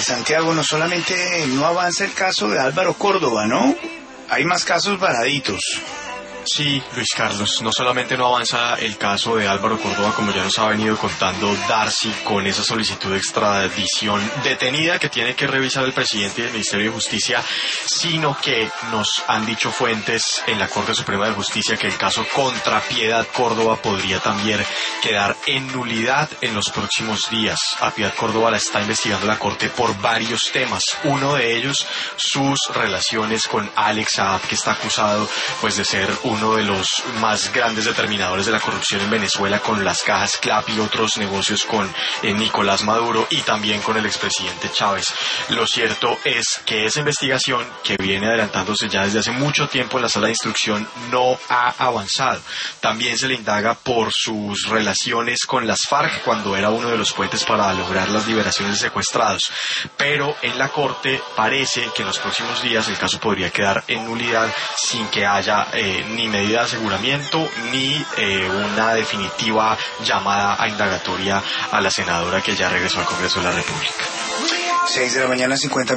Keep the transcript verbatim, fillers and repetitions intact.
eh, Santiago, no solamente no avanza el caso de Álvaro Córdoba, ¿no? Hay más casos varaditos. Sí, Luis Carlos, no solamente no avanza el caso de Álvaro Córdoba, como ya nos ha venido contando Darcy, con esa solicitud de extradición detenida que tiene que revisar el presidente del Ministerio de Justicia, sino que nos han dicho fuentes en la Corte Suprema de Justicia que el caso contra Piedad Córdoba podría también quedar en nulidad en los próximos días. A Piedad Córdoba la está investigando la Corte por varios temas, uno de ellos sus relaciones con Alex Saab, que está acusado pues de ser uno de los más grandes determinadores de la corrupción en Venezuela, con las cajas CLAP y otros negocios con eh, Nicolás Maduro y también con el expresidente Chávez. Lo cierto es que esa investigación, que viene adelantándose ya desde hace mucho tiempo en la sala de instrucción, no ha avanzado. También se le indaga por sus relaciones con las FARC cuando era uno de los puentes para lograr las liberaciones de secuestrados. Pero en la Corte parece que en los próximos días el caso podría quedar en nulidad sin que haya eh, ni medida de aseguramiento ni eh, una definitiva llamada a indagatoria a la senadora que ya regresó al Congreso de la República. seis de la mañana, cincuenta